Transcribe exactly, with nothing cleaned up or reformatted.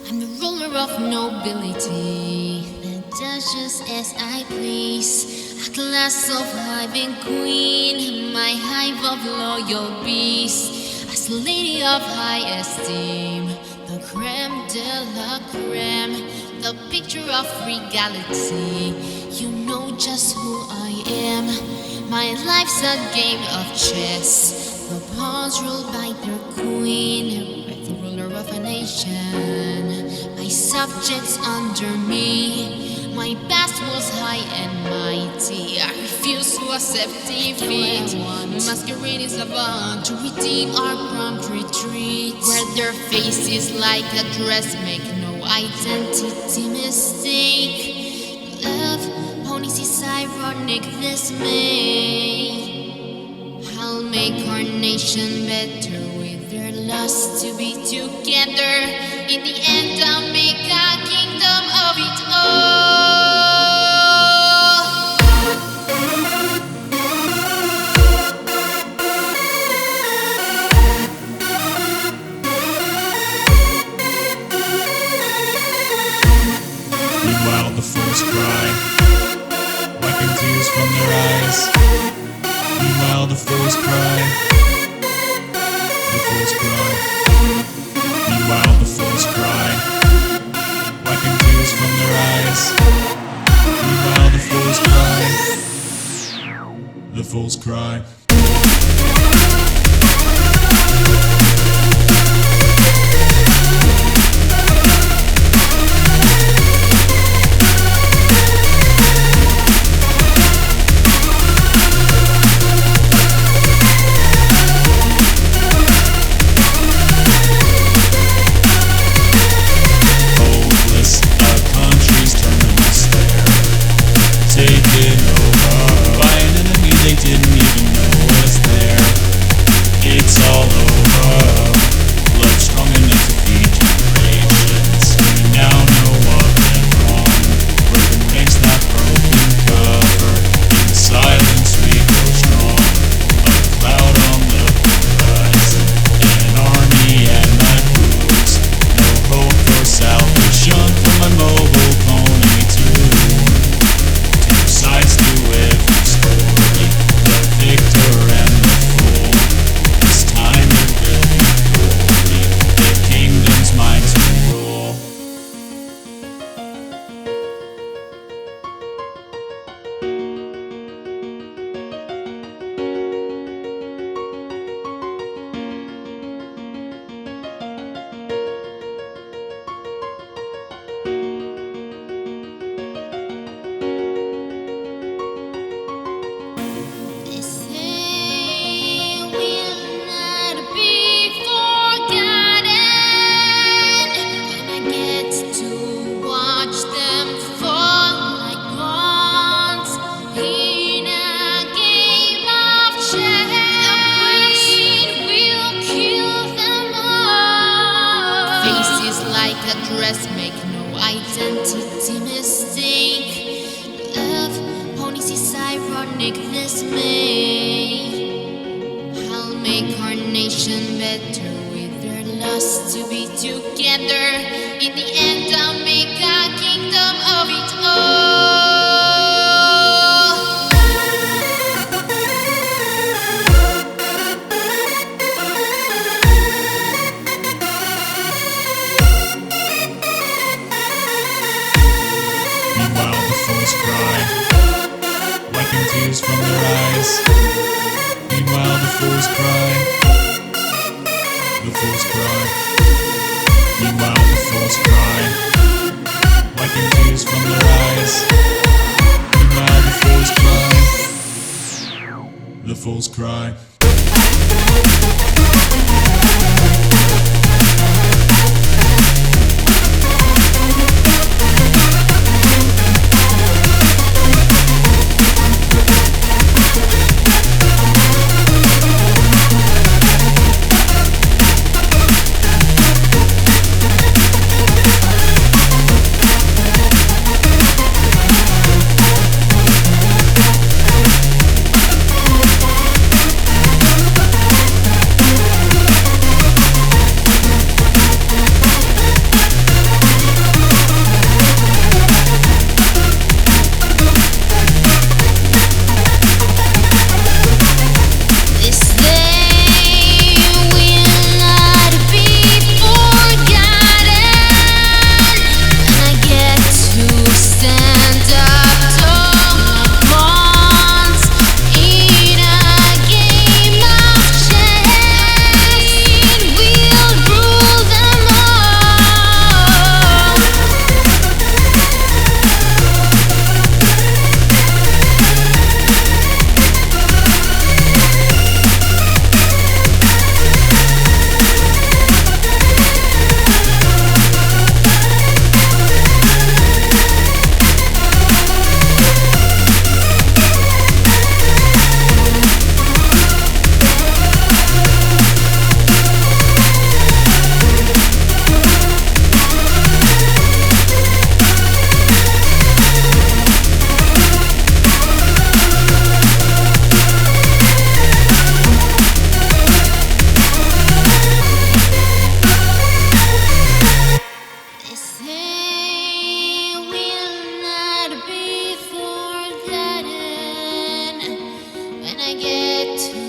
I'm the ruler of nobility that does just as I please. A class of hiving queen, my hive of loyal bees. As a lady of high esteem, the creme de la creme, the picture of regality. You know just who I am. My life's a game of chess. The pawns ruled by their queen, we're the ruler of a nation. My subjects under me. My past was high and mighty. I refuse to accept defeat. Masquerade is about to redeem our prompt retreat. Where their faces like a dress make no identity mistake. Love, ponies is ironic dismay. I'll make our nation better with their lust to be together. In the end, I'll make a kingdom of it all. Meanwhile, the fools cry, wiping tears from their eyes. Meanwhile, the fools cry, the fools cry. Meanwhile, the fools cry, wiping tears from their eyes. Meanwhile, the fools cry, the fools cry. Like a dress, make no identity mistake. Love, ponies is ironic dismay. I'll make our nation better with their lust to be together. In the end, I'll make a kingdom of it all. Wiping tears from their eyes. Meanwhile, the fools cry, the fools cry. Meanwhile, the fools cry, wiping tears from their eyes. Meanwhile, the fools cry, the fools cry. When I get to